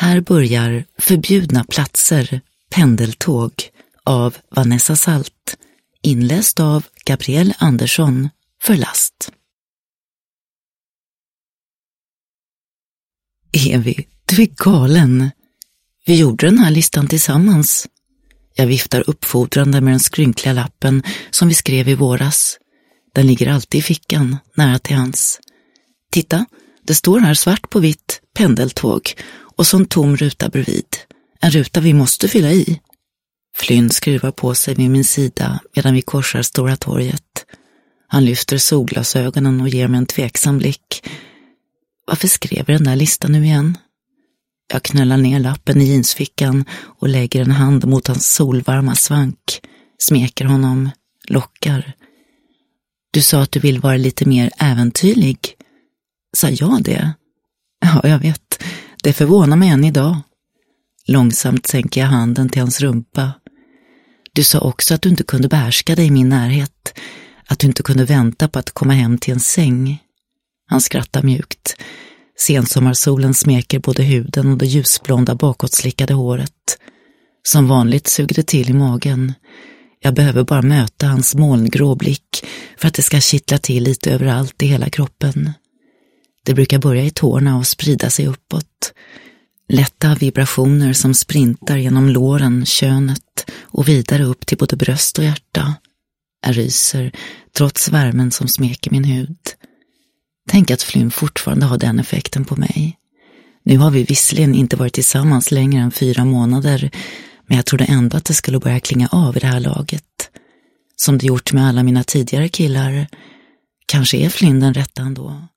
Här börjar Förbjudna platser, pendeltåg av Vanessa Salt, inläst av Gabrielle Andersson för Last. Evi, du är galen. Vi gjorde den här listan tillsammans. Jag viftar uppfordrande med den skrynkliga lappen som vi skrev i våras. Den ligger alltid i fickan, nära till hans. Titta, det står här svart på vitt, pendeltåg, och så en tom ruta bredvid. En ruta vi måste fylla i. Flynn skruvar på sig vid min sida medan vi korsar Stora torget. Han lyfter solglasögonen och ger mig en tveksam blick. Varför skrev jag den där listan nu igen? Jag knöllar ner lappen i jeansfickan och lägger en hand mot hans solvarma svank, smeker honom, lockar. Du sa att du vill vara lite mer äventyrlig. Sa jag det? Ja, jag vet. Det förvånar mig än idag. Långsamt sänker jag handen till hans rumpa. Du sa också att du inte kunde behärska dig i min närhet. Att du inte kunde vänta på att komma hem till en säng. Han skrattar mjukt. Sensommarsolen smeker både huden och det ljusblonda bakåtslickade håret. Som vanligt suger det till i magen. Jag behöver bara möta hans molngrå blick för att det ska kittla till lite överallt i hela kroppen. Det brukar börja i tårna och sprida sig uppåt. Lätta vibrationer som sprintar genom låren, könet och vidare upp till både bröst och hjärta. Jag ryser trots värmen som smeker min hud. Tänk att Flynn fortfarande har den effekten på mig. Nu har vi visserligen inte varit tillsammans längre än 4 månader, men jag trodde ändå att det skulle börja klinga av i det här laget. Som det gjort med alla mina tidigare killar. Kanske är Flynn den rätta ändå.